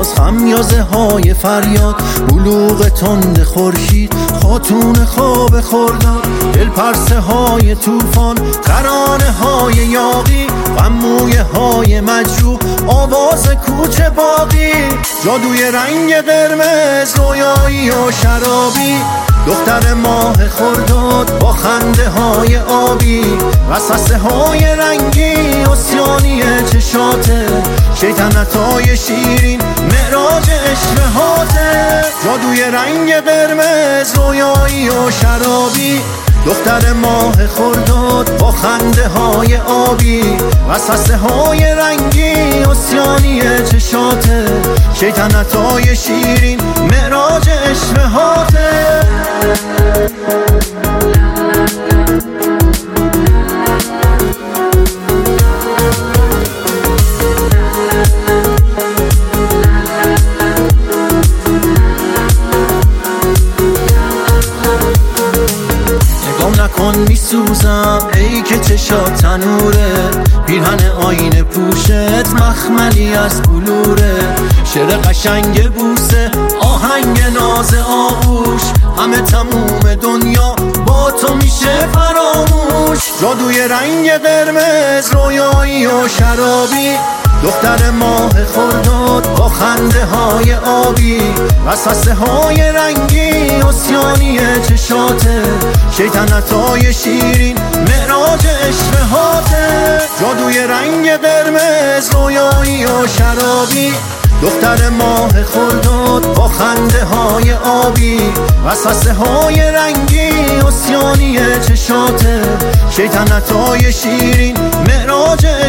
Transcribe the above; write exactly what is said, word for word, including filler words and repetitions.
از خمیازه های فریاد، بلوغ تند خورشید، خاتون خواب خرداد، دل پرسه های طوفان، ترانه های یاغی، غمویه های مجروح، آواز کوچه باقی، جادوی رنگ قرمز، رویایی و شرابی، دختر ماه خرداد با خنده های آبی، وسوسه های رنگی، اسیانی چشاته، شیطنت های شیرین، معراج اشتهاته، جادوی رنگ قرمز، رویایی و شرابی، دختر ماه خرداد با خنده های آبی، وسوسه های رنگی، اسیانی چشاته، شیطنت های شیرین، معراج اشتهاته. نکن میسوزم ای که چشات تنوره، پیرهن آینه پوشت مخملی از بلوره، شعر قشنگ بوسه، آهنگ ناز آغوش، همه تموم دنیا با تو میشه فراموش، جادوی رنگ قرمز، رویایی و شرابی، دختر ماه خرداد با خنده های آبی، وسوسه های رنگی، اسیانی چشاته، شیطنت های شیرین، معراج اشتهاته، جادوی رنگ قرمز، رویایی و شرابی، دختر ماه خرداد با خنده های آبی، وسوسه های رنگی، اسیانی چشاته، شیطنت های شیرین، معراج